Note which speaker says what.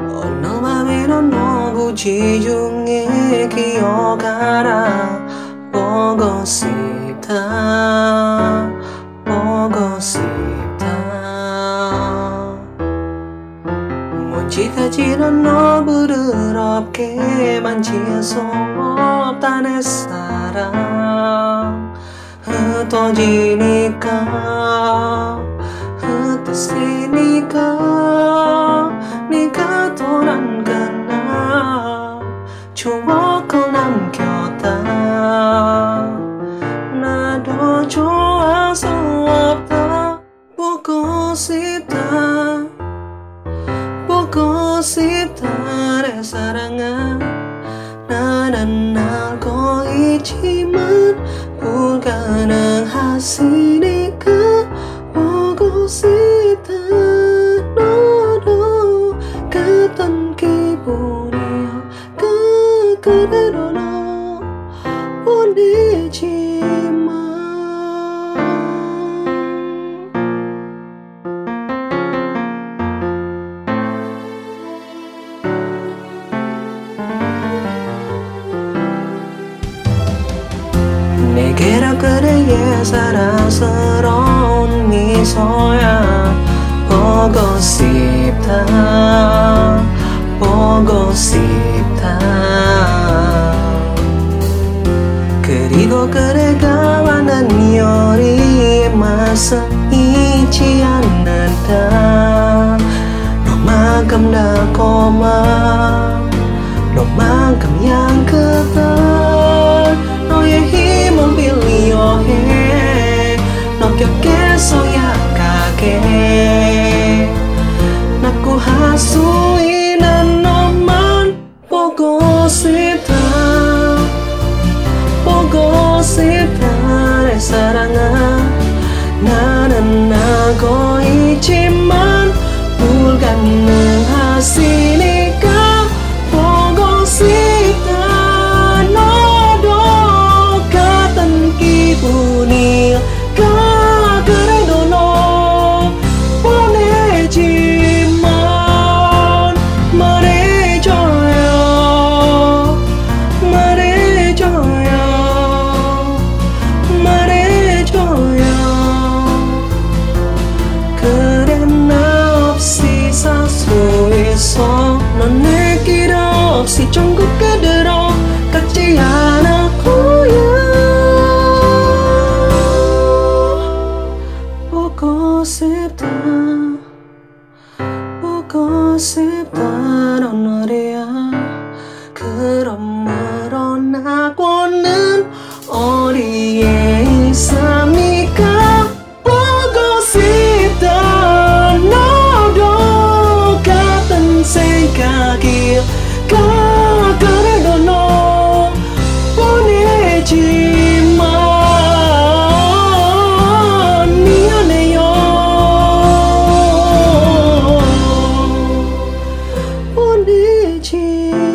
Speaker 1: 어느 밤에도 너무 지중해 기억하라. 보고 싶다, 보고 싶다. 먼지까지는 너 부드럽게 만질 수 없다. 내 사랑 흩어지니까, 흩어지니까 네가 떠난구나. 추억을 남겼다. 나도 좋아서 없다. 보고 싶다, 보고 싶다. 내 사랑아, 나는 알고 있지만 불가능하시니까 보고 싶다. 너도 같은 기분이야. 그대로 너 보내지마. 내게로 그대의 사랑스러운 미소야. 보고 싶다, 보고 싶다. 그리고 그대가 하는 요리의 맛은 잊지 않는다. 너만큼 달콤한, 너만큼 향긋한 너의 힘을 빌려 해. 너 곁에서 약하게 나 구할 수 있는 너만 보고 싶다, 보고 싶다. 내 사랑아, 나는 알고 있지만 불가능하시니까 보고 싶다. 너도 같은 기분이야. 그래도 너 보내지만 말해줘요, 말해줘요, 말해줘요. 그래 나 없이 살 수 있어. 넌 내 길 없이 전국 그대로 같지 않아 보여. 보고 싶다, 보고 싶다. 넌 어디야? 그러므로 나고는 어디에 있습니까? 보고 싶다. 너도 같은 생각이 그래도 너 보내지만 미안해요. 보내지